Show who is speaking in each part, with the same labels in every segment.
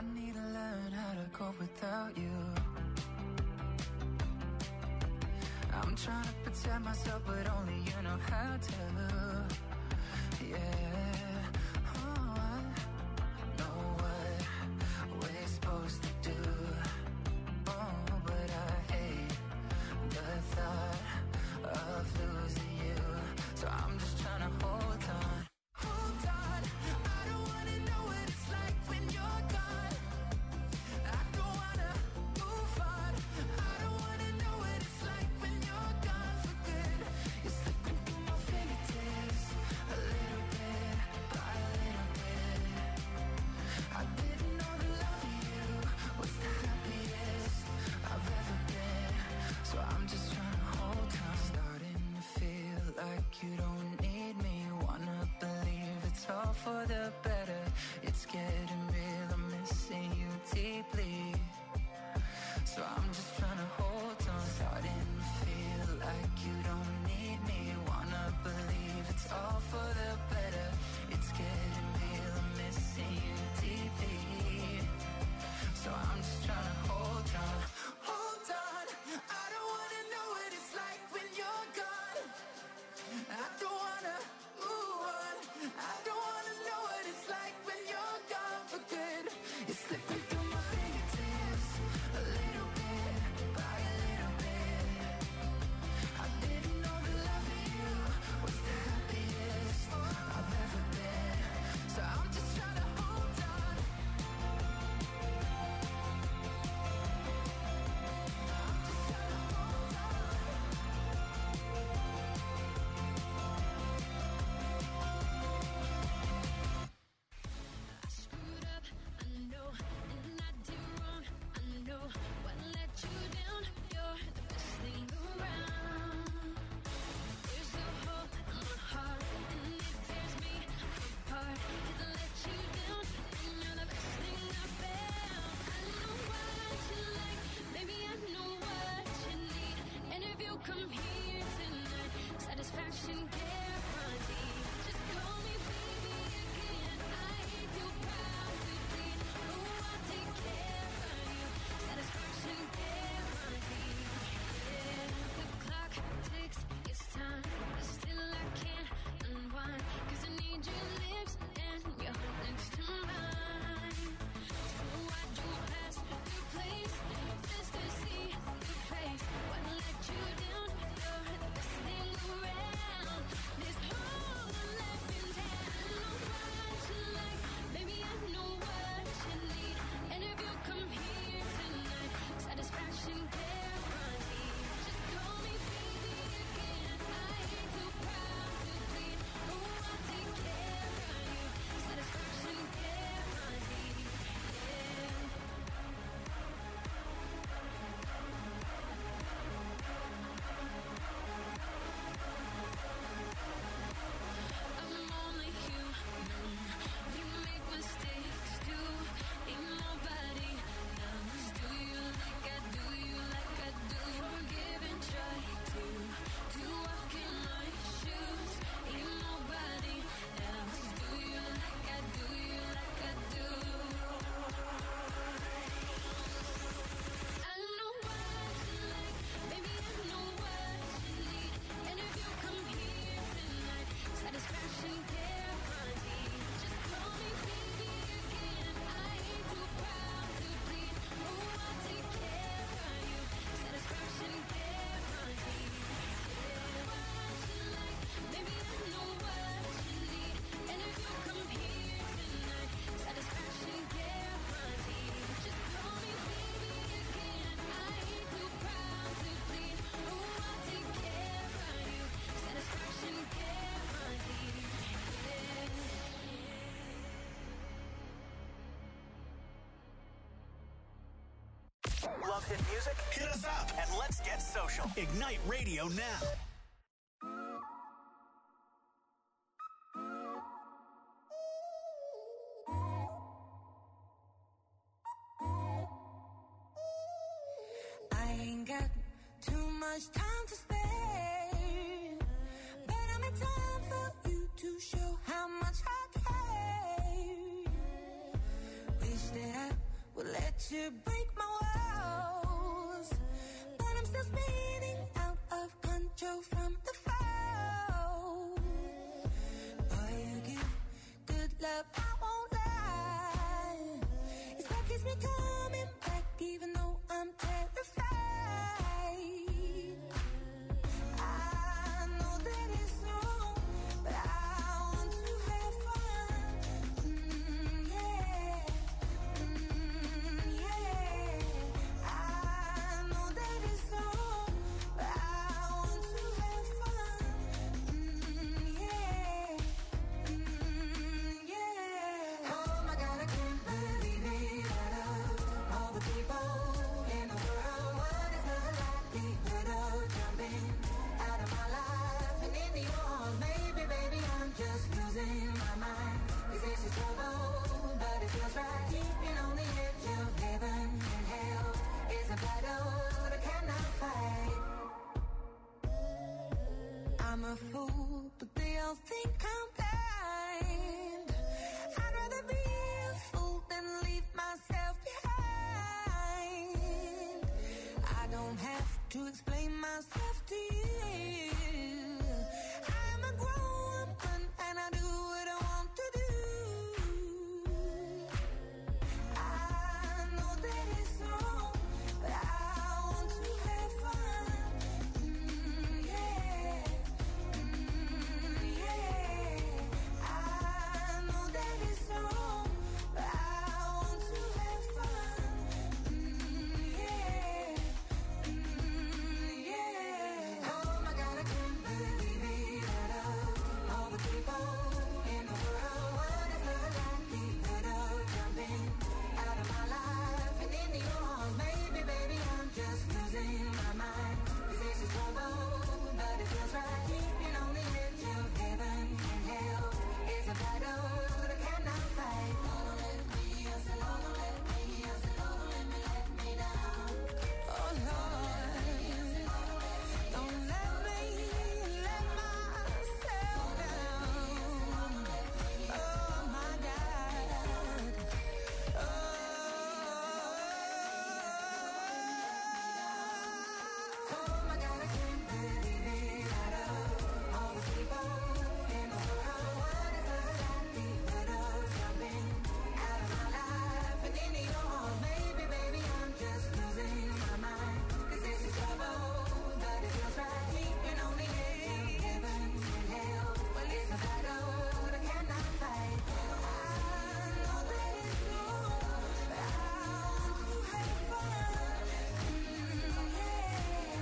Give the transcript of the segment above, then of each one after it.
Speaker 1: need to learn how to cope without you. I'm trying to protect myself, but only you know how to. Yeah. Oh, I know what we're supposed to do. Oh, but I hate the thought of losing you. So I'm just trying to hold on. Hold on. I don't wanna know what it's like when you're gone. I don't wanna move on. I don't wanna know what it's like when you're gone for good. You're slipping through my fingertips, a little bit by a little bit. I didn't know the love of you was the happiest I've ever been. So I'm just trying to hold on. Starting to feel like you don't need me. Wanna believe it's all for the better. It's getting real, I'm missing you deeply. So I'm just trying to hold on. Starting to feel like you don't need me. Wanna believe it's all for the better. It's getting real, I'm missing you deeply. So I'm just trying to hold on. Hold on. I don't wanna know what it's like when you're gone. I don't wanna move on. I don't wanna know what it's like when you're gone for good. You're slipping through my fingertips, a little bit by a little bit. I didn't know the love of you was the happiest I've ever been. So I'm just trying to hold on. I'm just trying to hold on. I screwed up, I know, and I did wrong, I know. What let you down? You're the best thing around. There's a hole in my heart, and it tears me apart. 'Cause I let you down, and you're the best thing I found. I know what you like, maybe I know what you need. And if you come here tonight, satisfaction guaranteed. Just call me baby again. I ain't too proud to plead. Oh, I'll take care of you. Satisfaction guaranteed. Yeah, the clock ticks, it's time, but still I can't unwind. 'Cause I need your lips and your heart next to mine. So I drove past your place just to see your face. What let you down? You're the best thing around. This hole left in town. I know what you like, baby I know what you need. And if you come here tonight, satisfaction guaranteed. Just call me baby again. I ain't too proud to plead. Oh, I'll take care of you. Satisfaction guaranteed. Yeah. I'm only human. You make mistakes too. Ain't nobody else. Do you like I do? You like I do? Forgive and try to walk in my shoes. Ain't nobody else. Do you like I do? You like I do? I know what you like, baby I know what you need. And if you come here tonight, satisfaction guaranteed. Just call me baby again. I ain't too proud to plead. Oh, I'll take care of you. Satisfaction guaranteed. Yeah, what you like, baby I know what you need. And if you come here tonight, satisfaction guaranteed. Just call me baby again. I ain't too proud to plead. Oh, I'll take care of you. Satisfaction guaranteed. Yeah.
Speaker 2: Love hit music? Hit us up and let's get social. Ignite Radio now.
Speaker 1: I ain't got too much time to spare, but I'm in time for you to show how much I care. Wish that I to break my walls, but I'm still spinning out of control from the fall. Boy, you give good love, I won't lie. It's what keeps me coming back, even though I'm terrified. I know that it's wrong, but I want to have fun. Yeah. Yeah. I know that it's wrong, but I want to have fun. Yeah. Yeah. Oh my God, I can't believe it. Out of all the people in the world, what is the likelihood of jumping out of my life and into yours? Maybe, baby, I'm just losing my mind. 'Cause this is trouble, but it feels right. Keeping on the edge of heaven and hell is a battle that I cannot fight. I'm a fool, but they all think I'm blind. I'd rather be a fool than leave myself behind. I don't have to explain myself to you. I'm a grown woman and I do what I want to do. I know that it's wrong, but I want to have fun. Yeah. Yeah. I know that it's wrong, but I want to have fun. Yeah. Yeah. Oh my God, I can't believe it. Out of all the people in the world, what is the likelihood of jumping out of my life and into yours? Maybe, baby, I'm just losing my mind. 'Cause this is trouble, but it feels right. Keeping on the edge of heaven and hell is a battle that I cannot fight. Don't let me, I said, don't let me, I said, don't let me down. Oh Lord, don't let me let myself down. Oh my God. Oh my God, I can't believe it. Out of all the people in the world, what is the likelihood of jumping out of my life and into yours? Maybe, baby, I'm just losing my mind. 'Cause this is trouble, but it feels right. Keeping on the edge of heaven and hell. Well, it's a battle that I cannot fight. I know that it's wrong, but I want to have fun. Yeah.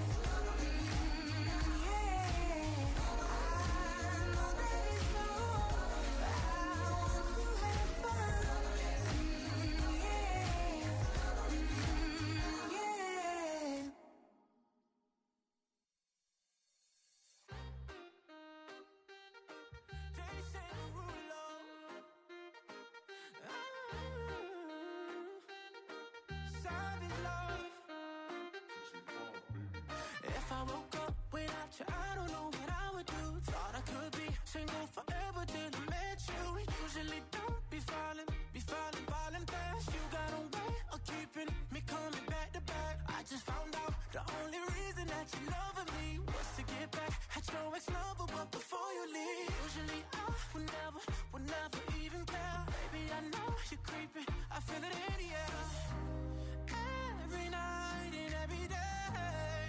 Speaker 1: I know that it's wrong, but I want to have fun. Yeah. If I woke up without you, I don't know what I would do. Thought I could be single forever till I met you. Usually don't be falling fast. You got a way of keeping me coming back to back. I just found out the only reason that you loving me was to get back at your ex-lover, but before you leave, usually I would never even care. Baby, I know you're creeping, I feel it in the air. Every night and every day,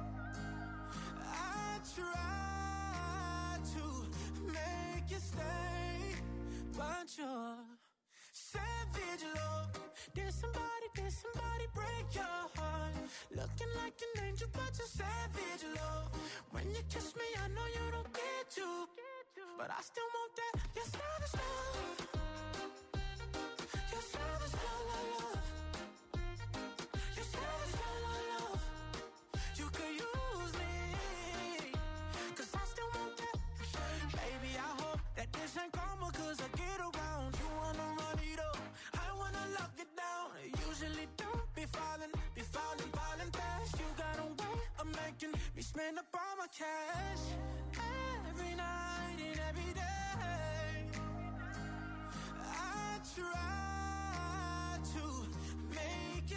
Speaker 1: I try to make you stay, but you're savage love. Did somebody break your heart? Looking like an angel, but you're savage love. When you kiss me, I know you don't get to, but I still want that. You're savage love. You're savage love. You're savage love. You could use me, 'cause I still want that. Baby, I hope that this ain't karma, 'cause I get around. You wanna run it up, I wanna lock it down. Usually don't be falling fast. You got a way of making me spend up all my cash. Every night and every day, I try to make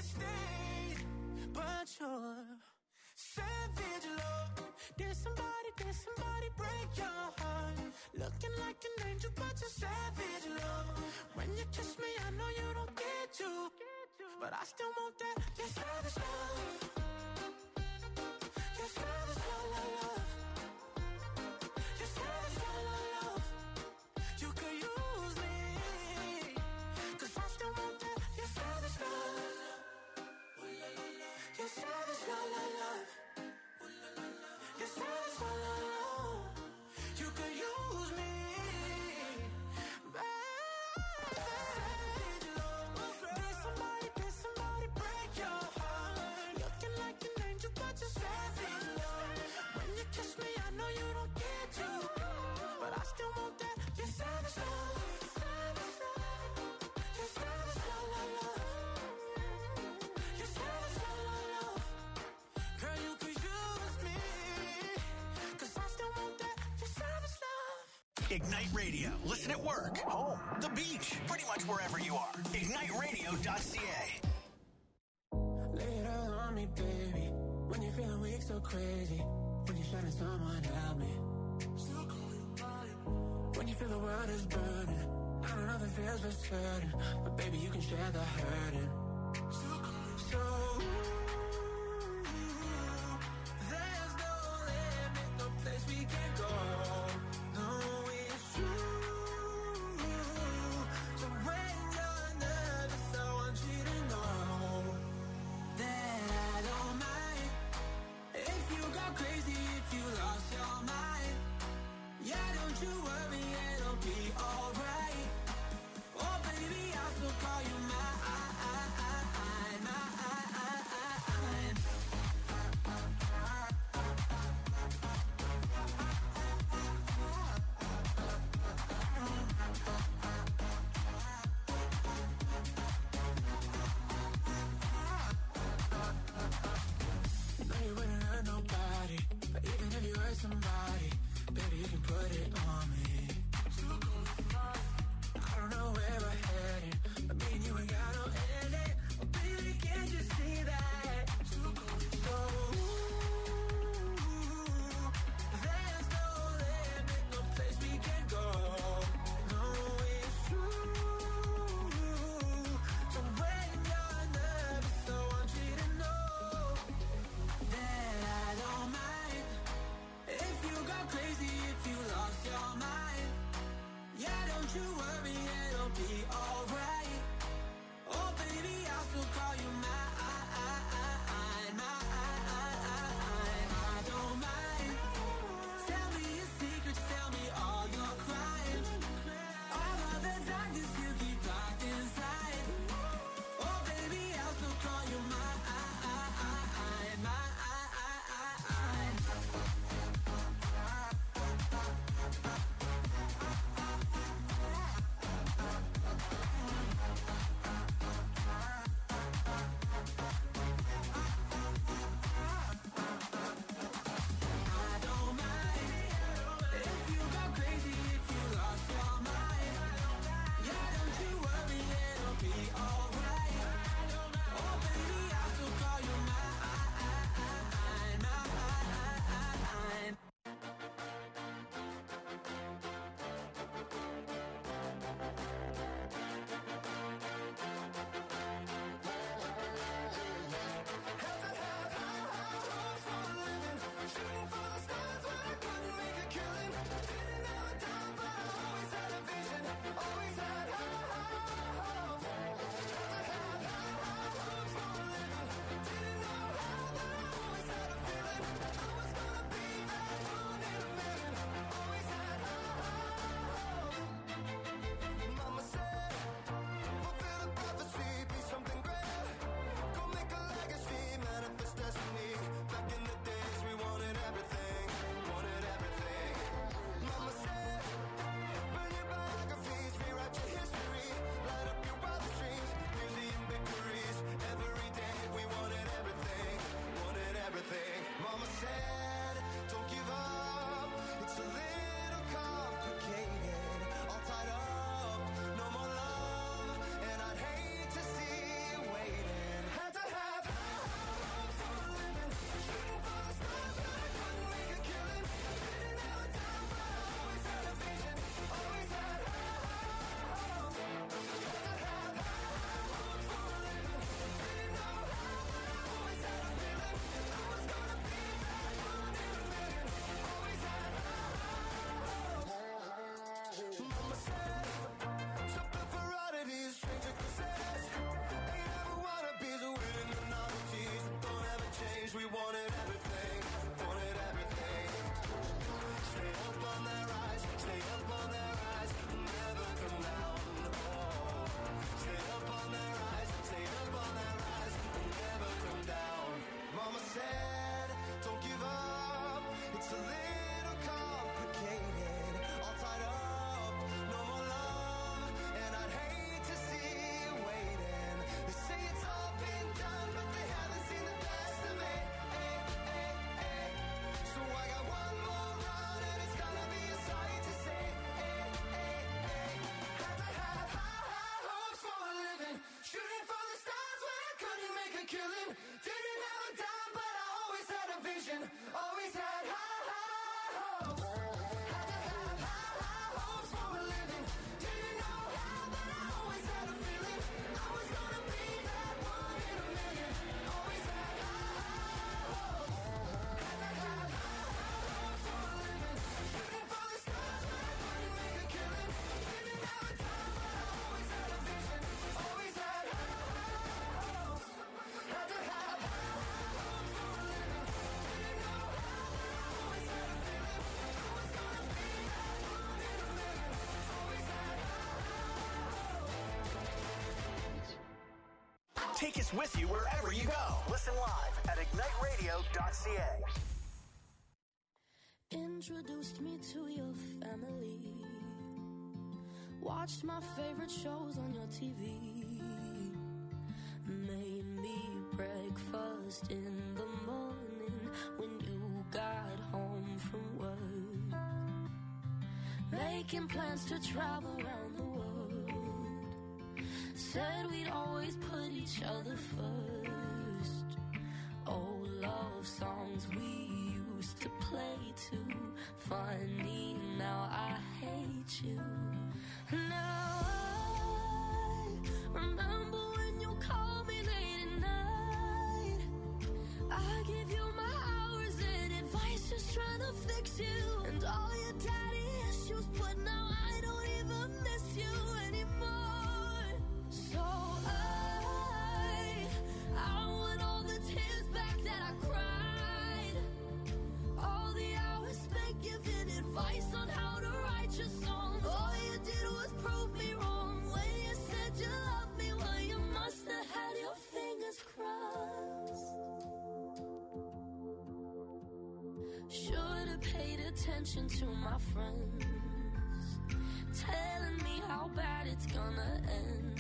Speaker 1: break your heart. Looking like an angel, but you're savage, love. When you kiss me, I know you don't get to, but I still want that. Your savage love. Your savage love, love, love. Your savage love, love, love. You could use me, 'cause I still want that. Your savage love. Your savage love, love, love. Your savage love, love, love. You could use me, savage love. Did somebody break your heart? Looking like an angel, but you're savage love. When you kiss me, I know you don't get to, but I still want that. Your savage love. Your savage love, love, love. Your savage love, love, love. Girl, you could use me, 'cause I still want that. Your savage love.
Speaker 2: Ignite Radio. Listen at work, home, the beach, pretty much wherever you are. IgniteRadio.ca.
Speaker 1: Lay it all on me, baby. When you're feeling weak, so crazy. When you're shining, someone help me. When you feel the world is burning, I don't know if it feels for certain, but baby, you can share the hurting. So there's no limit, no place we can't go. No, it's true. So when you're nervous, I want you to know that I don't mind if you go crazy, if you lost your mind. Yeah, don't you worry, it'll be alright. Oh baby, I'll still call you mine. vision. Always had high hopes. Had to have high hopes for a living. Didn't know how, but I always had a feeling I was gonna be that one in a million. Always had high hopes. Had to have high hopes for a living. Shooting for the stars, but I couldn't make a killing. Didn't have a time, but I always had a vision. Always had high hopes. Had to have high hopes for a living. Didn't know how, but I always had a feeling I was gonna be that one in a million. Always had high hopes.
Speaker 2: Take us with you wherever you go. Listen live at igniteradio.ca.
Speaker 3: Introduced me to your family. Watched my favorite shows on your TV. Made me breakfast in the morning when you got home from work. Making plans to travel around the world. Said we'd always put each other first. Old love songs we used to play too. Funny, now I hate you. Now I remember when you called me late at night. I give you my hours and advice, just trying to fix you. And all your daddy issues, but now I don't even miss you anymore. So I want all the tears back that I cried. All the hours spent giving advice on how to write your songs. All you did was prove me wrong. When you said you loved me, well, you must have had your fingers crossed. Should have paid attention to my friends, telling me how bad it's gonna end.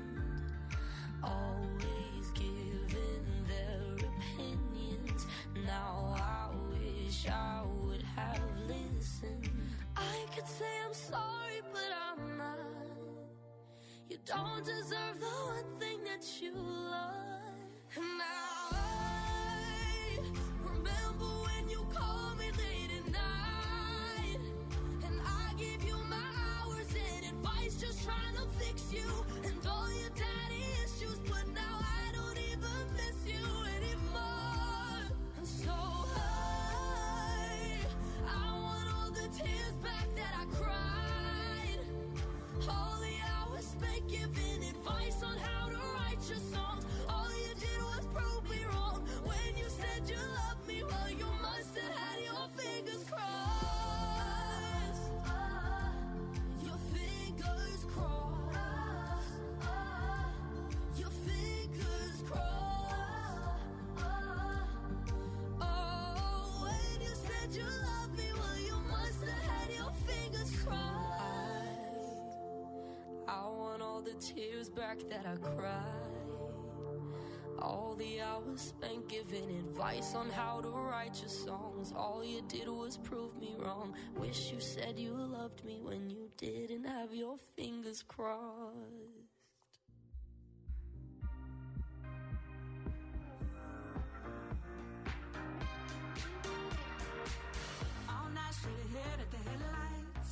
Speaker 3: Always giving their opinions. Now I wish I would have listened. I could say I'm sorry, but I'm not. You don't deserve the one thing that you love. And now I remember when you called me late at night. And I gave you my hours and advice, just trying to fix you. And all your daddy issues, but now I don't even miss you anymore. And so I want all the tears back that I cried. All the hours spent giving advice on how to write your songs. All you did was prove me wrong. When you said you loved me, well, you must have had your fingers crossed. Your fingers crossed. Your fingers crossed. Oh, when you said you loved me, well, you must have had your fingers crossed. I want all the tears back that I cried. All the hours spent giving advice on how to write your songs. All you did was prove me wrong. Wish you said you loved me when you didn't have your fingers crossed.
Speaker 4: All night straight ahead at the headlights.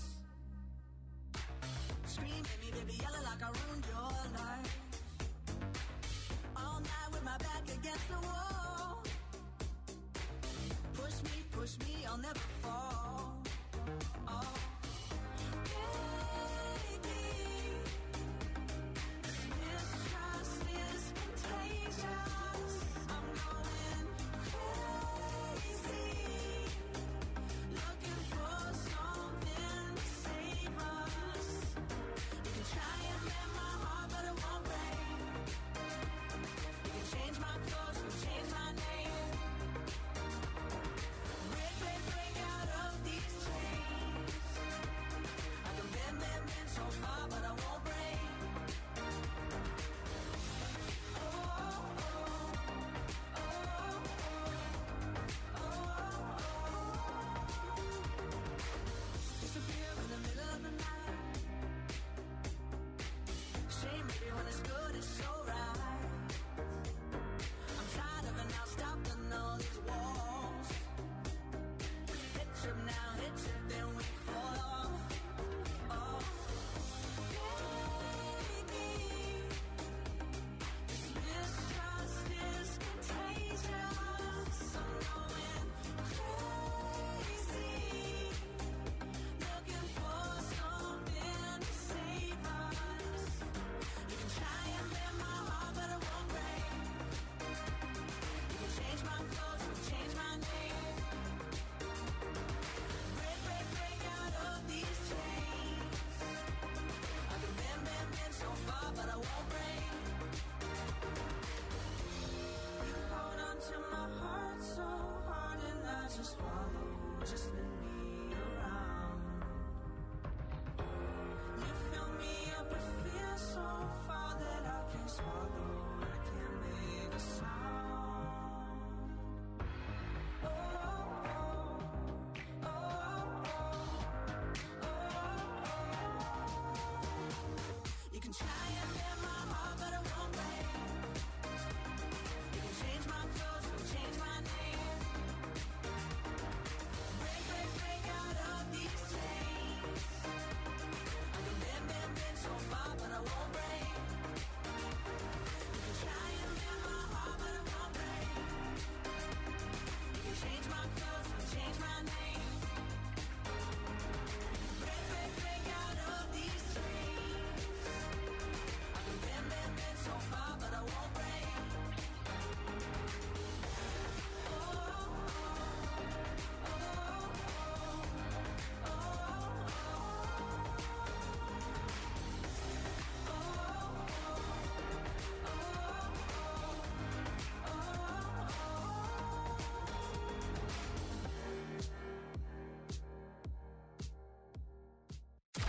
Speaker 4: Scream at me, baby, yelling like I ruined your life. All night with my back against the wall. Push me, I'll never fall. Oh, baby,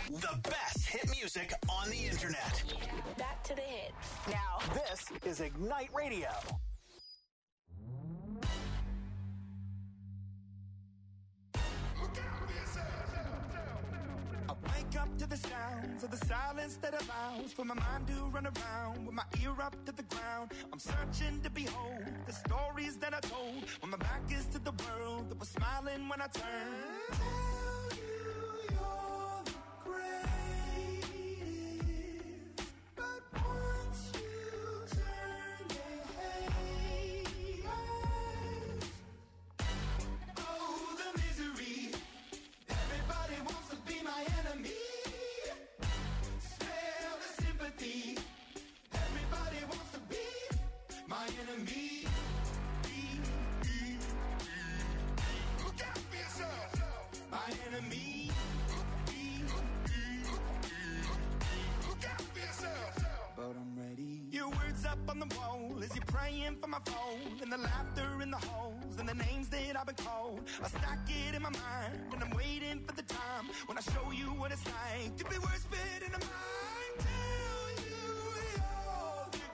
Speaker 2: The best hit music on the internet.
Speaker 5: Back to the hits.
Speaker 2: Now, this is Ignite Radio.
Speaker 1: I wake up to the sounds of the silence that allows for my mind to run around with my ear up to the ground. I'm searching to behold the stories that I told when my back is to the world that was smiling when I turned. Tell you you're the greatest, but once you turn, they hate us. Oh, the misery. Everybody wants to be my enemy. Spare the sympathy. Everybody wants to be my enemy. Look out for yourself. My enemy. Look out for yourself. But I'm ready. Your words up on the wall as you're praying for my phone, and the laughter in the halls and the names that I've been called. I stack it in my mind and I'm waiting for the time when I show you what it's like to be worse fit in a mind. Tell you you're the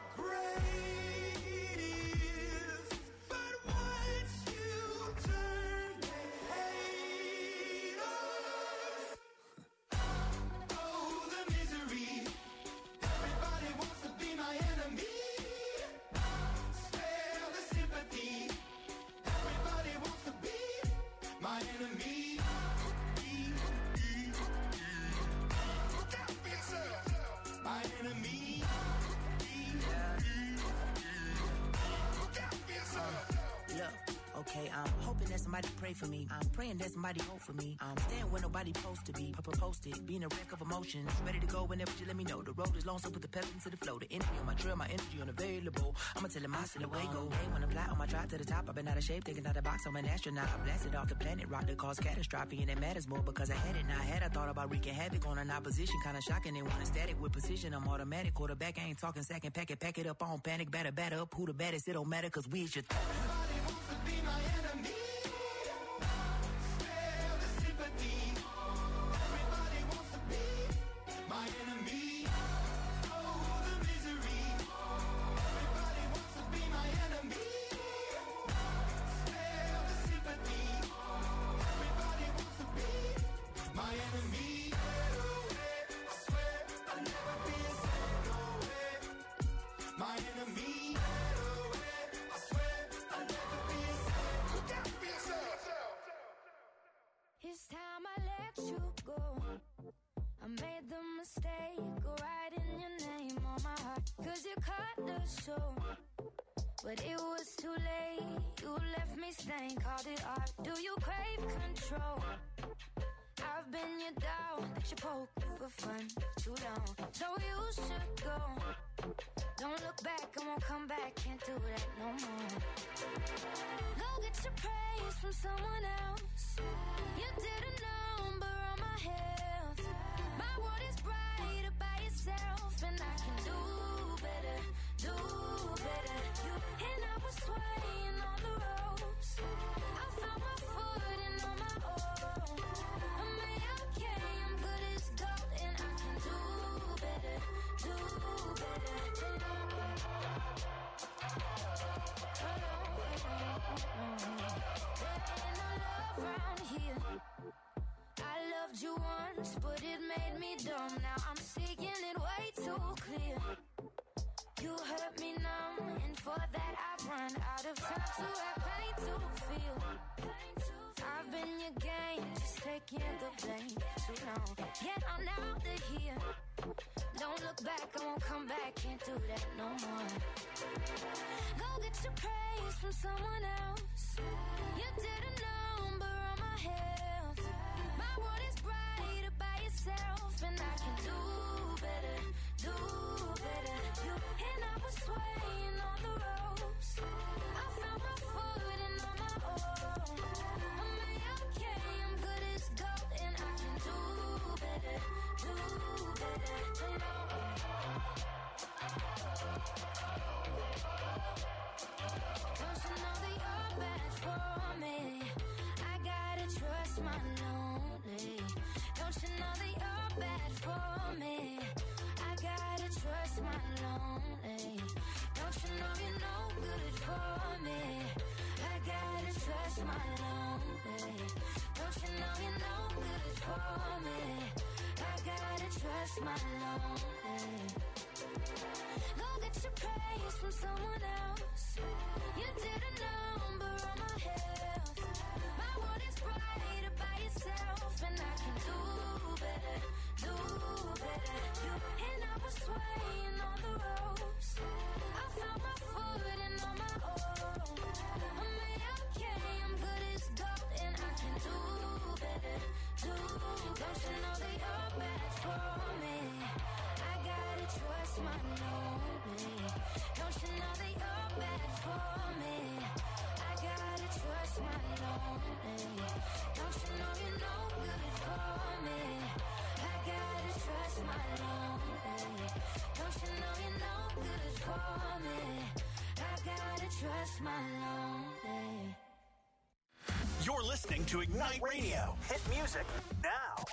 Speaker 1: greatest, but once you turn, they hate us. Oh, the misery. Everybody wants to be my enemy. Spare the sympathy. Everybody wants to be my enemy. Look out for yourself. My enemy. Look out for yourself.
Speaker 6: Look, okay, I'm hoping that somebody pray for me. I'm praying that somebody hope for me. I'm staying where nobody supposed to be. Papa posted, being a wreck of emotions. Ready to go whenever you let me know. The road is long, so put the pedal into the flow. The energy on my trail, my energy unavailable. I'ma tell him I still away go. Hey, when I fly on my drive to the top, I've been out of shape, taking out the box. I'm an astronaut. I blasted off the planet, rock that caused catastrophe, and it matters more because I had it. Now I had, I thought about wreaking havoc on an opposition, kind of shocking. They want a static with precision. I'm automatic, quarterback. I ain't talking second, pack it up on panic, batter up. Who the baddest? It don't matter, cause we is your
Speaker 1: Everybody wants to be my enemy. Spare the sympathy. Everybody wants to be my enemy. Oh, the misery. Everybody wants to be my enemy. Spare the sympathy. Everybody wants to be my enemy. I swear I'll never be a no way. My enemy. I swear I'll never be a look out for yourself.
Speaker 3: It's time I let you go. I made the mistake of writing your name on my heart, 'cause you cut the show. But it was too late. You left me stained, called it art. Do you crave control? I've been your dog that you poke for fun too long. So you should go. Don't look back, I won't come back. Can't do that no more. Go get your praise from someone else. You did a number on my health. My world is brighter by yourself, and I can do better, do better. And I was swaying on the ropes. I found my footing on my own. I'm okay, I'm good as gold, and I can do better, do better. Around here, I loved you once, but it made me dumb. Now I'm seeing it way too clear. You hurt me numb, and for that I've run out of time to have pain to feel. I've been your game, just taking the blame for too long. Yet I'm out of here. Don't look back, I won't come back. Can't do that no more. Go get your praise from someone else. You did a number on my health. My world is brighter by yourself, and I can do better, do better. And I was swaying on the ropes. I found my footing on my own. I'm okay, I'm good as gold, and I can do better, do better. for me. I gotta trust my lonely. Don't you know you're no good for me? I gotta trust my lonely. Go get your praise from someone else. You did a number on my health. My world is brighter by itself, and I can do better, do better. And I was swaying on the ropes. I found my footing on my own. I'm okay, I'm good as gold, and I can do better, do. Don't you know that you're bad for me? I gotta trust my lonely. Don't you know that you're bad for me? I gotta trust my lonely. Don't you know you're no good for me? I gotta trust my lonely. Don't you know you're no good for me? I gotta trust my lonely.
Speaker 2: You're listening to Ignite Radio. Hit music now.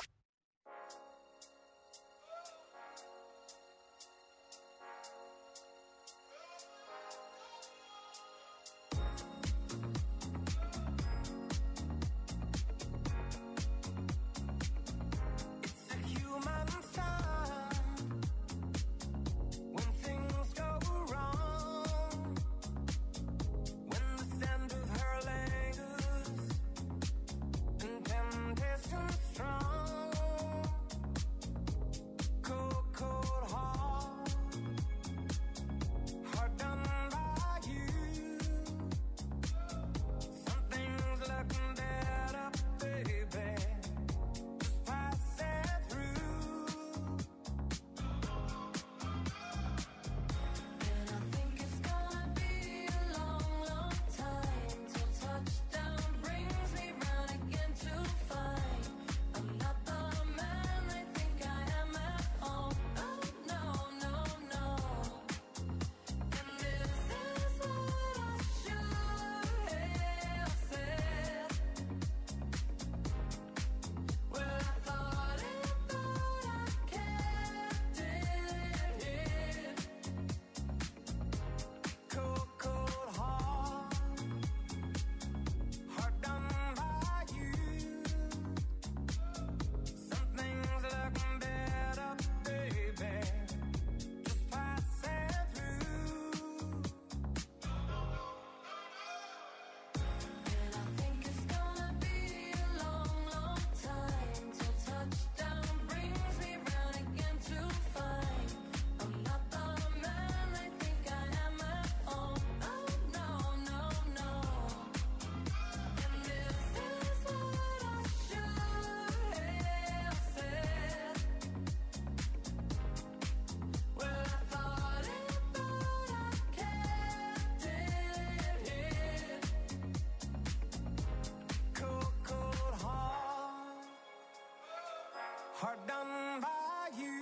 Speaker 7: Hard done by you.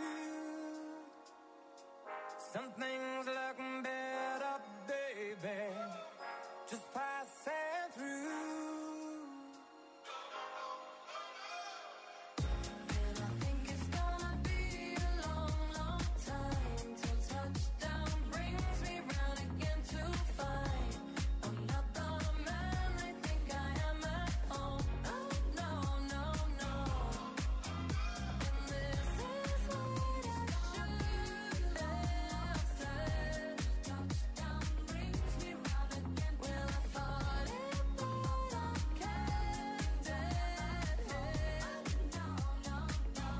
Speaker 7: Some things look better, baby, just passing through. And I think it's gonna be a long, long time till touchdown brings me round again to find I'm not the man they think I am at home. Oh, no, no, no. And this is what I should have said. Touchdown brings me round again. Well, I thought it, but I kept it. No, no, no.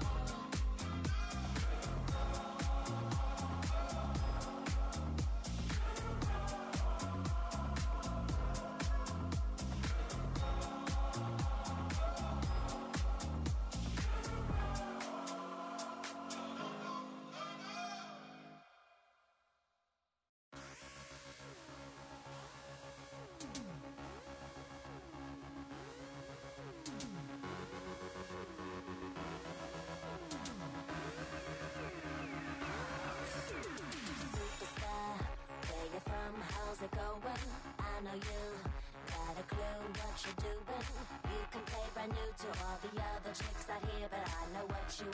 Speaker 3: Superstar, where you from? How's it going? I know you got a clue what you're doing. You can play brand new to all the other chicks out here, but I know what you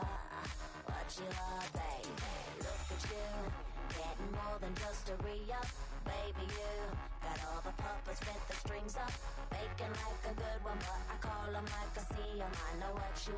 Speaker 3: are, baby. Look at you, getting more than just a re-up, baby. You looking like a good one, but I call them like I see them. I know what you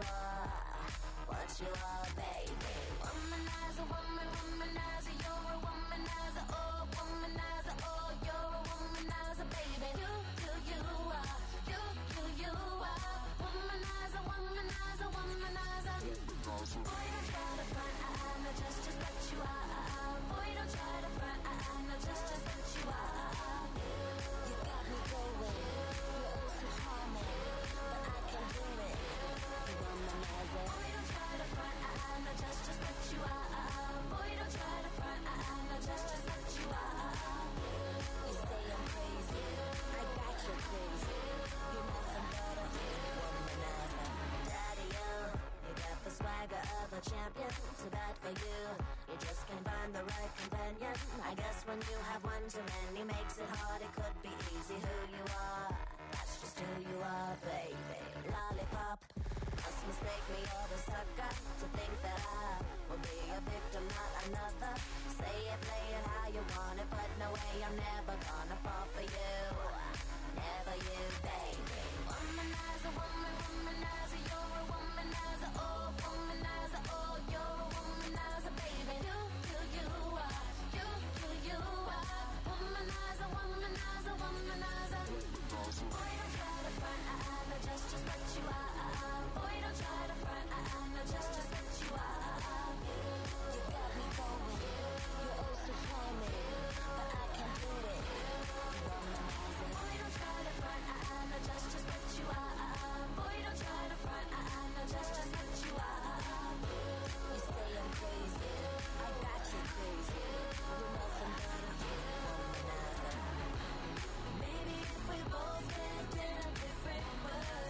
Speaker 3: are, baby. Womanizer, womanizer, you're a womanizer, oh, womanizer, oh, you're a womanizer, baby. You are, you are, womanizer, womanizer, womanizer. Boy, don't try to front, I know just what you are. Boy, don't try to front, I know just what you are. You got me going, you're oh so charming, but I can't do it. You womanizer. Boy, don't try to front, I know just what you are. Boy, don't try to front, I know just what you are. You say I'm crazy, I got you crazy. You're nothing but a womanizer. Daddy, you got the swagger of a champion. Too bad for you, you just can't find the right companion. I guess when you have one too many makes it hard. It could be easy who you are. That's just who you are, baby. Lollipop, must mistake me or the sucker to think that I will be a victim, not another. Say it, play it how you want it, but no way, I'm never gonna fall for you. Never you, baby. Womanizer, womanizer, you're a womanizer, oh, womanizer, oh, you're a womanizer, baby. You are, you are, womanizer, womanizer, womanizer. Boy, don't try to front, I know just what you are. Boy, don't try to front, I know just what you are. You got me going, you're oh so charming, but I can't do it. Womanizer. Boy, don't try to front, I know just what you are. Boy, don't try to front, I know just what you are. You say I'm crazy, I got you crazy. You're nothing but a womanizer. Maybe if we both lived in a different world,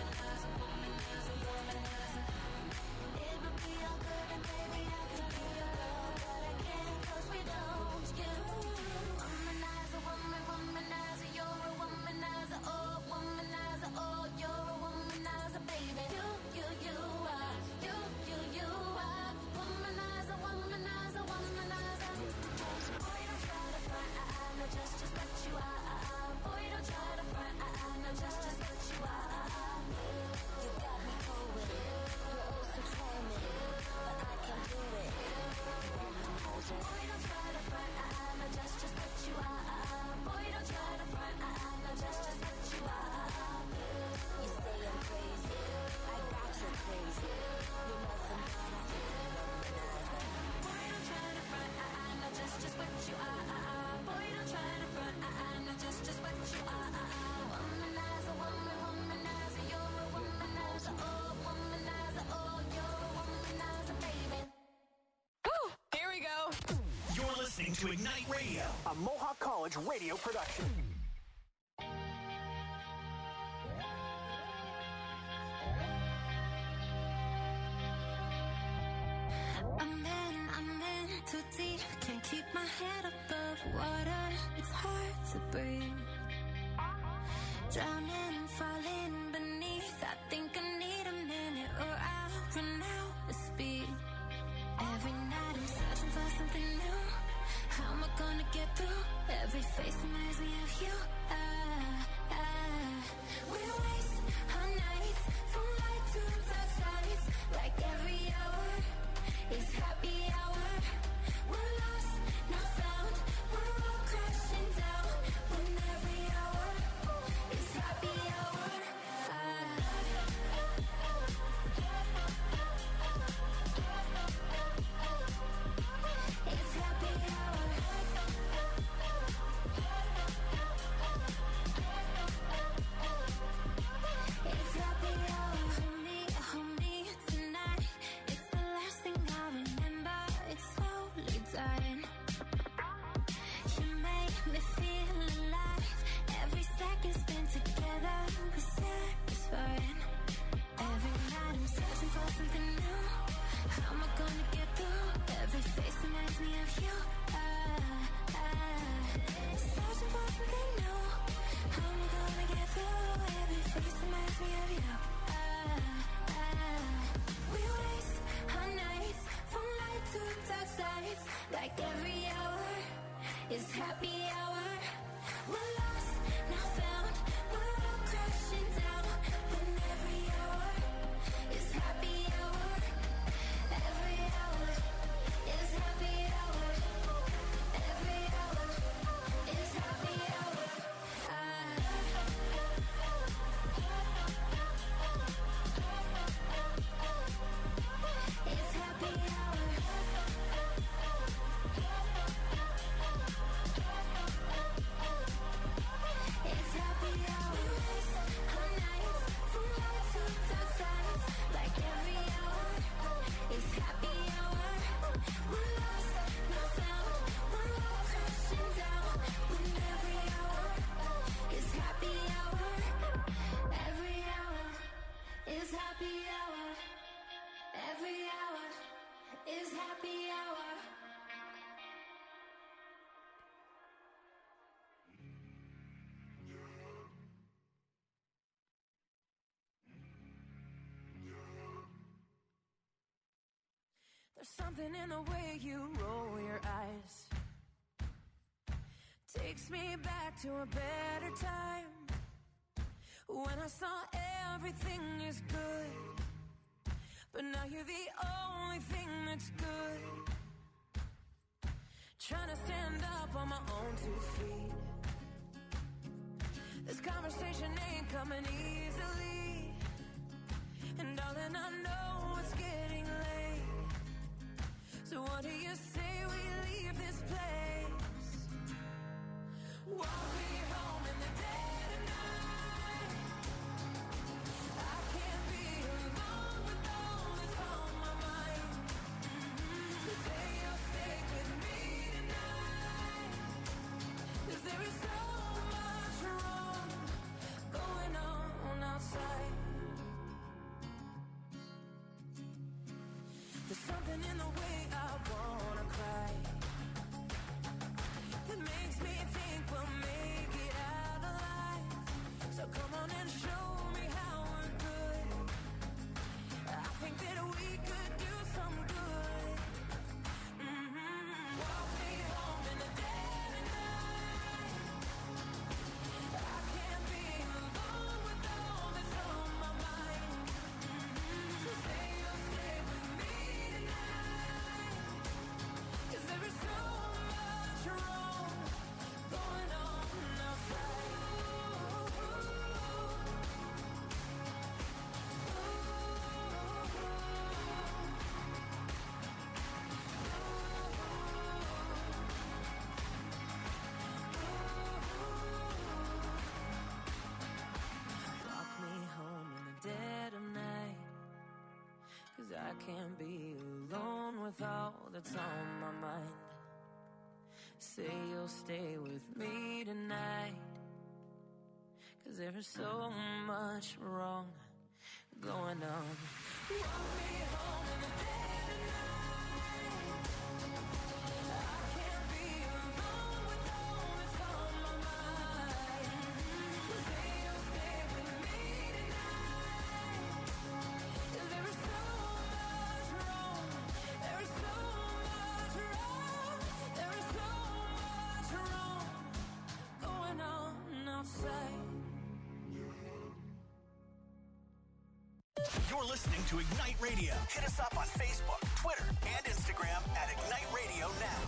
Speaker 3: it would be all good and maybe I could be your girl, but I can't 'cause we don't. You womanizer, womanizer, you're a womanizer, oh, womanizer, oh, you're a womanizer, baby. You are, you are, womanizer, womanizer, womanizer. Boy, don't try to front, I know just what you are. Boy, don't try to front, I know just what you are. You got me going, you're oh so charming, but I can't do it. Womanizer. Boy, don't try to front, I know just what you are. Boy, don't try to front, I know just what you are. You say I'm crazy, I got you crazy. You're nothing but a womanizer. Boy, don't try to front, I know just what you are. Boy, don't try to front, I know just what you are. Womanizer, womanizer, you're a womanizer, oh, womanizer, oh, you're a womanizer, baby.
Speaker 8: Here we go.
Speaker 2: You're listening to Ignite Radio, a Mohawk College radio production.
Speaker 3: I'm in too deep, can't keep my head above water. It's hard to breathe. Drowning, falling beneath. I think I need a minute or I'll run out of speed. Every night I'm searching for something new. How am I gonna get through? Every face reminds me of you. We waste our nights from light to dark sides. Like every hour is happy hour. We're lost, not found. We're all crashing down. When every hour is happy hour. It's happy hour. It's happy hour. Hold me tonight. It's the last thing I remember. It's slowly dying. You make me feel alive. Every second spent together was satisfying. Every night I'm searching for something new. How am I gonna get through? Every face reminds me of you. Searching for something new. How am I gonna get through? Every face reminds me of you. We waste our nights from light to dark sides. Like every hour is happy hour. We're lost, now found. We're all crashing
Speaker 7: Something in the way you roll your eyes takes me back to a better time, when I saw everything is good, but now you're the only thing that's good. Trying to stand up on my own 2 feet. This conversation ain't coming easily, and darling, I know it's getting late. So what do you say we leave this place? Walk me home in the dead of night. I can't be alone with all that's on my mind. So say you'll stay with me tonight, 'cause there is so much wrong going on outside. There's something in the way I wanna cry that makes me think we'll make it out alive. So come on and show me how we're good. I think that we could do some good. Walk me home in the dead of night. I can't be alone with all that's on my mind. So say you'll stay with me tonight, 'cause there is so much wrong going on outside. Walk me home in the dead of night, 'cause I can't be alone with all that's on my mind. Say you'll stay with me tonight, 'cause there is so much wrong going on. Walk me home in the dead of night. I can't be alone with all that's on my mind. So say you'll stay with me tonight, 'cause there is so much wrong. There is so much wrong. There is so much wrong going on outside.
Speaker 2: You're listening to Ignite Radio. Hit us up on Facebook, Twitter, and Instagram at Ignite Radio Now.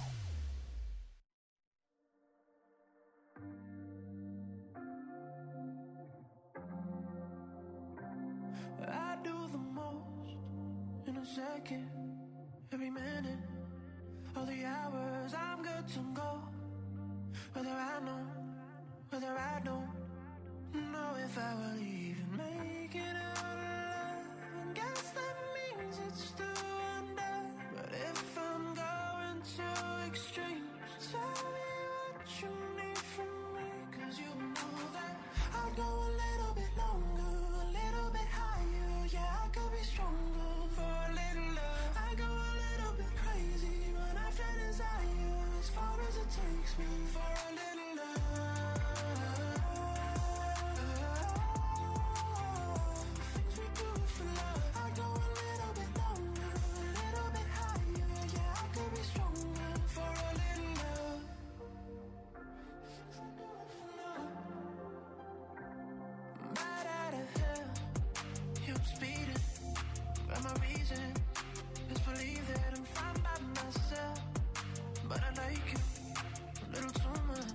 Speaker 9: I do the most in a second, every minute, all the hours I'm good to go. Whether I know, whether I don't know if I will even make it out alive. And guess that means it's do or die. But if I'm going to extremes, tell me what you need from me, 'cause you know that I'd go a little bit longer, a little bit higher. Yeah, I could be stronger for a little love. I go a little bit crazy when I feel desire, as far as it takes me for a little love. Things we do for love. I go a little bit longer, a little bit higher. Yeah, I could be stronger for a little love. Right out of hell, you're speeding. But my reason is believe that I'm fine by myself. But I like you a little too much.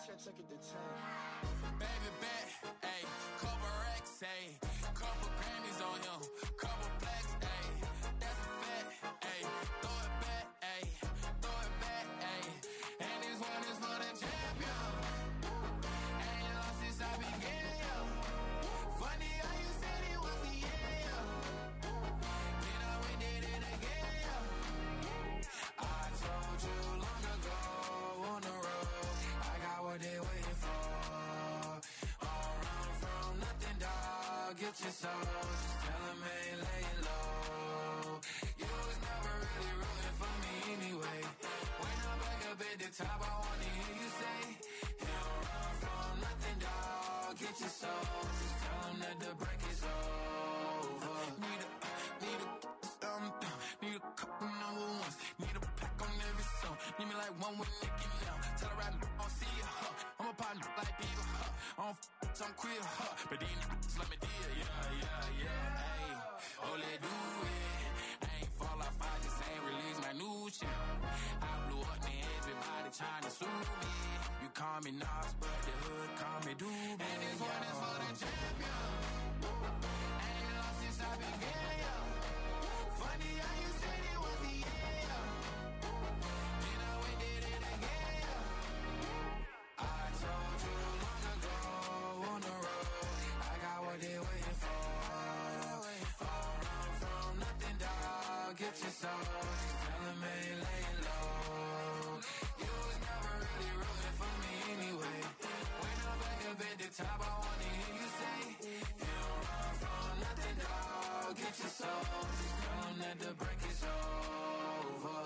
Speaker 9: check it to 10.
Speaker 10: Baby bet, ayy, couple racks, ayy, couple Grammys on him, couple blacks, ayy, that's a fact, ayy, throw it back, ayy, ayy, and this one is for the champion, ain't lost since I began, yo, funny how you said it was the year, yo, you know we did it again, yo, I told you long ago on the road, I got what they waiting for. Get your soul, just tell him I ain't laying low. You was never really rooting for me anyway. When I'm back up at the top, I wanna hear you say, he don't run from nothing, dog. Get your soul, just tell him that the break is over. Need a couple number ones. Need a pack on every song. Need me like one with Nicki now. Tell her I don't see her. I'm a partner like people, huh? I don't some queer, huh? But these niggas let me deal, yeah, ayy. Oh, let's do it. I ain't fall off, I just ain't release my new shit. I blew up, and everybody trying to sue me. You call me Nas, but the hood call me Doobie. And this one is for the champion. Ain't lost since I began, yo. Funny how you said it was the year, yo. You know we did it again, yo. I told you long ago on the road, I got what they waiting for. All run from nothing, dog. Get your soul, just tell them I ain't laying low. You was never really rooting for me anyway. When I'm back up at the top, I wanna hear you say, you don't run from nothing, dog. Get your soul, just tell them that the break is over.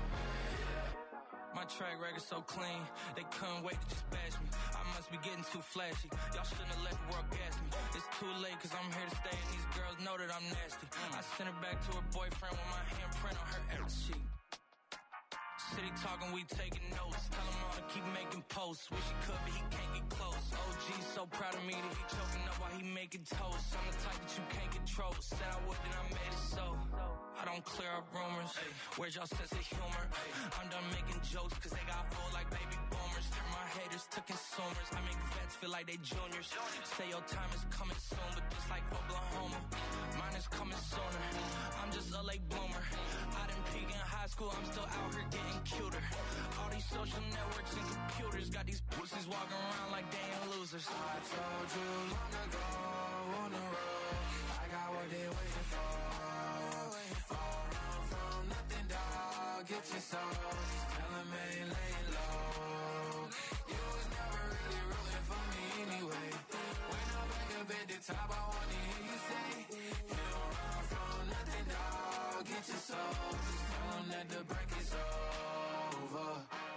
Speaker 10: My track record so clean, they couldn't wait to just bash me. I must be getting too flashy. Y'all shouldn't have let the world gas me. It's too late cause I'm here to stay and these girls know that I'm nasty. I sent her back to her boyfriend with my handprint on her ass sheet. City talking, we taking notes. Tell him all to keep making posts. Wish he could, but he can't get close. OG so proud of me that he choking up while he making toast. I'm the type that you can't control. Said I would, then I made it so. I don't clear up rumors. Where's y'all sense of humor? I'm done making jokes cause they got old like baby boomers. Turn my haters to consumers. I make vets feel like they juniors. Say your time is coming soon, but just like Oklahoma, mine is coming sooner. I'm just a late bloomer. I didn't peak in high school, I'm still out here getting cuter. All these social networks and computers got these pussies walking around like they ain't losers. I told you long ago on the road, I got what they waiting for. All run from nothing, dog. Get your soul, just tell them I ain't laying low. You was never really rooting for me anyway. When I'm back up at the top, I wanna hear you say, you don't run from nothing, dog. Get your soul, just tell them that the break is over.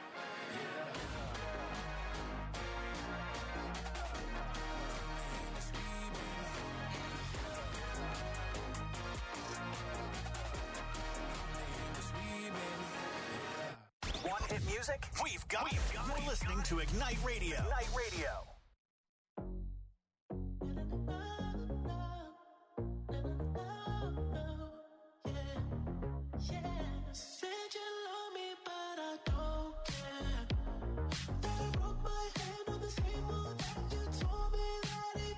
Speaker 2: Want hit music? We've got it. You're listening to Ignite Radio. Ignite Radio.
Speaker 9: Said you love me, but I don't care. That I broke my hand on the same one that you told me that it.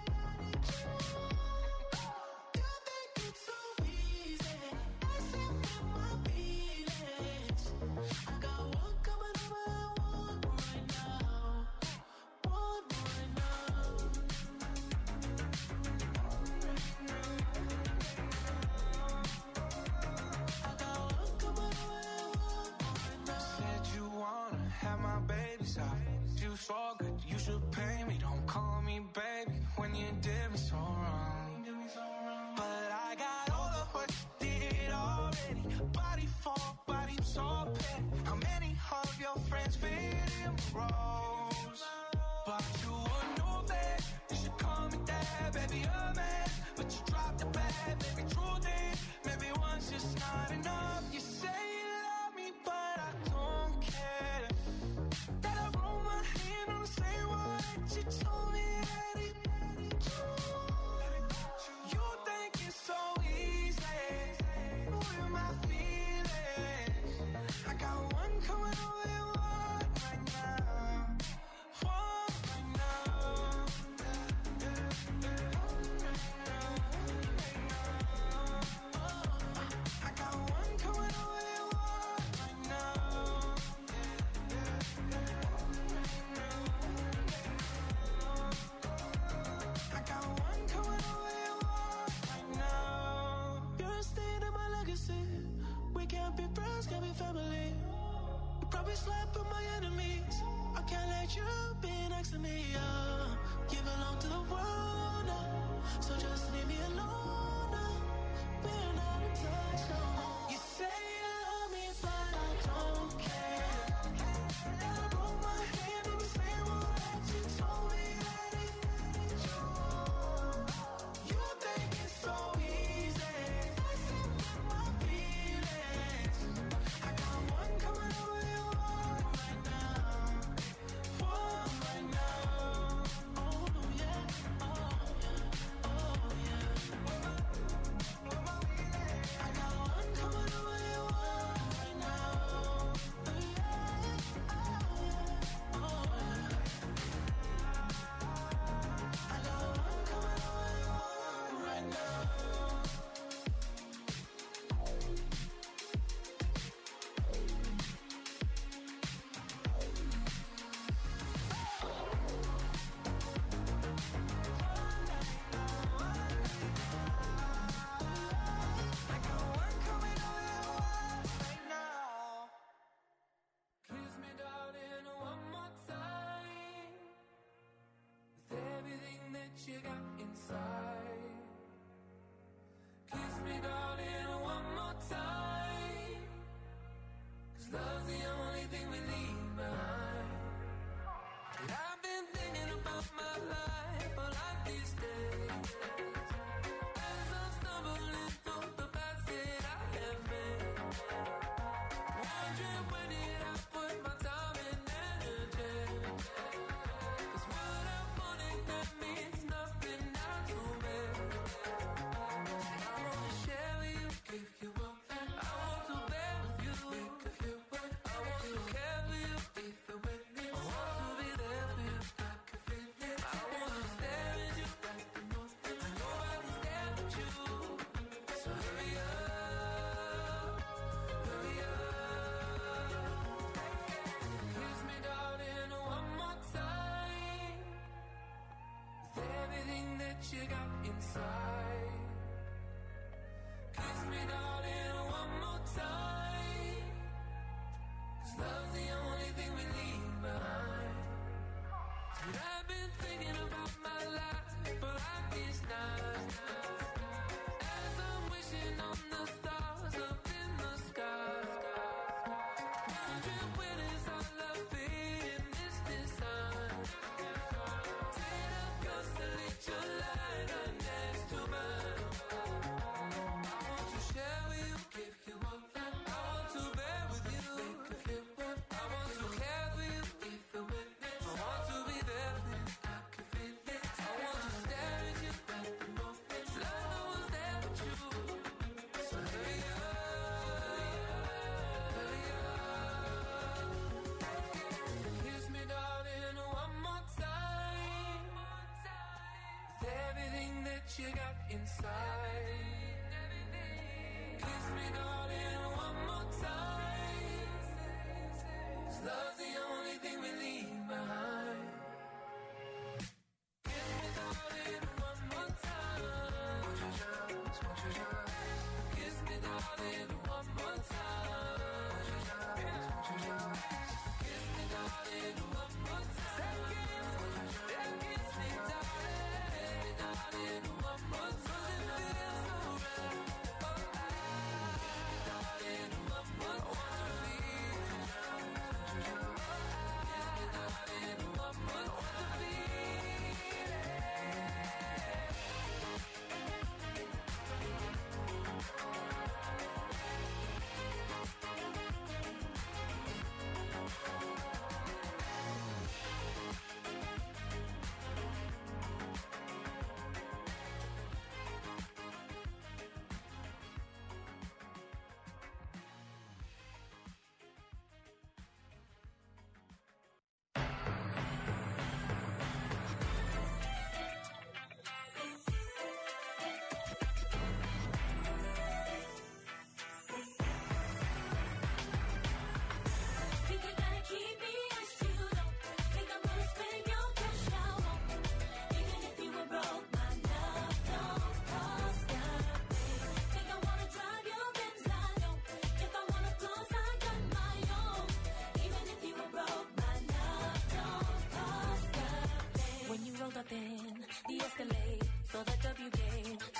Speaker 9: You think it's so easy, messing with my feelings. I got one coming over and one right now. One right now. I got one coming over and one right now.
Speaker 11: Said you wanna have my babies out. You so good, you should pay me. Don't call me baby when you did me so wrong. But I got all of what you did already. Body for body, so petty. How many of your friends fit in rows? But you would know that you should call me dad, baby, a man. But you dropped the bag, baby, true thing. Maybe one's just not enough. You say you love me, but I don't care. That I roll my hand on the same one that you told me that it. You think it's so easy with my feelings. I got one coming over and one right now. One
Speaker 9: can see we can't be friends, can't be family. You probably slept with my enemies. I can't let you be next to me. You belong to the world now, so just leave me alone now. We're not in touch no more. You say you love me, but I don't care. And I broke my hand in the same way that you told me that it ain't true. You think it's so easy, messing with my feelings. I got one coming over your heart right now. One right now. Oh yeah, oh yeah, oh yeah. I got one coming over your heart right now. Oh yeah, oh yeah, oh yeah. I got one coming over your heart right now. I got one coming over your heart right now.
Speaker 7: Kiss me, darling, one more time. With everything that you got inside. Kiss me, darling, one more time. 'Cause love's the only thing we leave behind. And I've been thinking about my life for like these days. As I'm stumbling through the paths that I have made. Wondering when did I put my time and energy. 'Cause what I'm wanting, that means nothing now to me. And I wanna share with you, give you up. I want to bear with you, make a few words. I want to care for you, if you're with me. I want to be there for you, I can feel it. I want to stare at you right the most. And nobody's there but you. So hurry up, hurry up. Kiss me, darling, one more time. With everything that you got inside. Kiss me, darling, one more time. 'Cause love's the only thing we leave behind. And I've been thinking about my life for like these nights. As I'm wishing on the stars up in the sky. Wondering when is our love fading this time. Did I constellate your light right next to mine?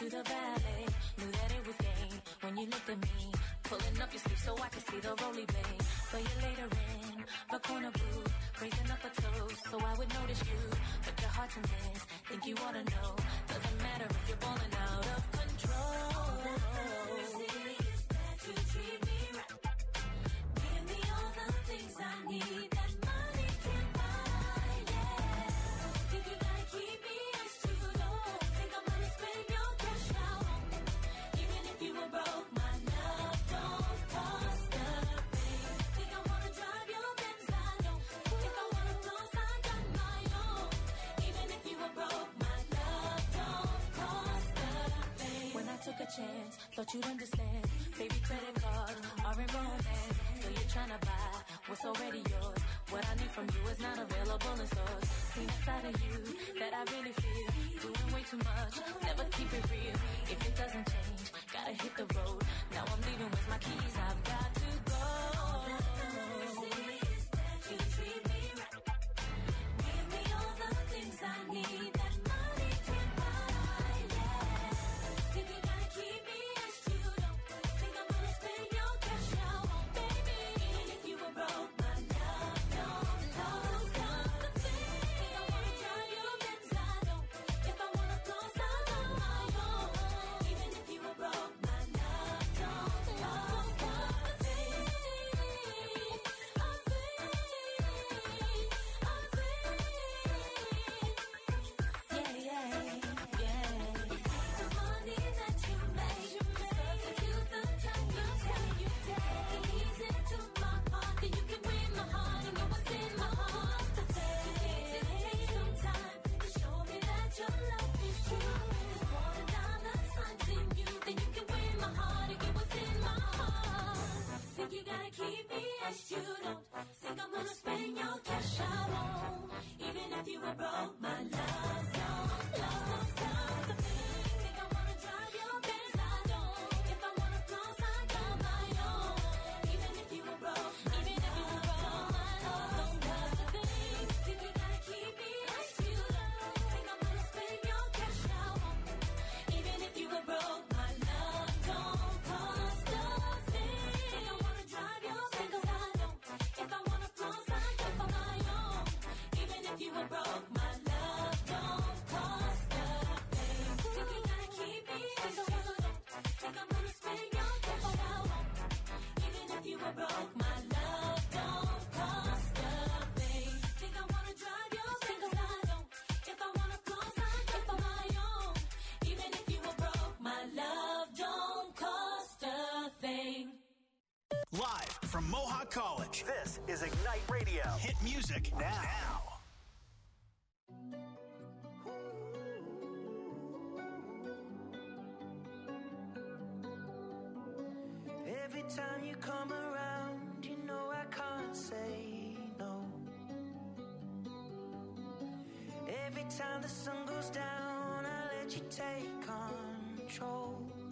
Speaker 3: to the valet. Knew that it was game when you looked at me. Pulling up your sleeve so I could see the roly blade. So you later in the corner booth, raising up a toast so I would notice you. But your heart's a mess, think you ought to know. Doesn't matter if you're balling out of control. All that matters is that you treat me right. Give me all the things I need that money can't buy, yeah. Think you gotta keep me as you don't think I'm gonna spend your cash out on me. Even if you were broke, my love don't cost a thing. Think I wanna drive your Benz, I don't. If I wanna floss, I got my own. Even if you were broke, my love don't cost a thing. When I took a chance, thought you'd understand. Baby, credit cards are in romance. So you're trying to buy what's already yours. What I need from you is not available in stores. Seen a side of you that I really feel. Doing way too much, never keep it real. If it doesn't change, gotta hit the road. Now I'm leaving with my keys, I've got to go. All that matters is that you treat me right. Give me all the things I need that money can't buy, yeah. Think you gotta keep me as you don't think I'm gonna spend your cash out on, baby. Even if you were broke, my love don't cost a thing. Think I wanna drive your Benz, I don't. If I wanna floss, I got my own. Even if you were broke, my love don't cost a thing. Yeah, yeah, yeah. It's the money that you make. Substitute the time you take. It ease into my heart, then you can win my heart. You know what's in my heart to take. Take some time to show me that your love is true. There's more than dollar signs in you, then you can win my heart and get what's in my heart. Think you gotta keep me as you don't think I'm gonna spend your cash out on. Even if you were broke, my love don't cost a thing. Think I wanna drive your Benz, I don't. If I wanna floss, I got my own. Even if you were broke, my love don't cost a thing. Think you gotta keep me as you don't think I'm gonna spend your cash out on. Even if you were broke, my love don't cost a thing. Think I wanna drive your Benz, I don't. If I wanna floss, I got my own. Even if you were broke, my love don't cost a thing. Think you gotta keep me as you don't think I'm gonna spend your cash out on. Even if you were broke, my love don't cost a thing. Think I wanna drive your Benz, I don't. If I wanna floss, I got my own. Even if you were broke, my love don't cost a thing.
Speaker 2: Live from Mohawk College, this is Ignite Radio. Hit music now.
Speaker 9: Every time you come around, you know I can't say no. Every time the sun goes down, I let you take control.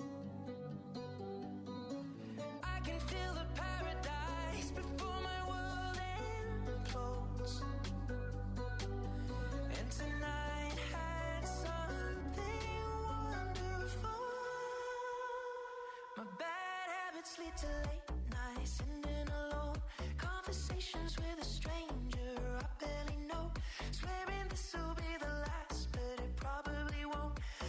Speaker 9: I can feel the paradise before my world implodes. And tonight had something wonderful. My bad habits lead to late nights, sitting alone. Conversations with a stranger I barely know. Swearing this will be the last, but it probably won't.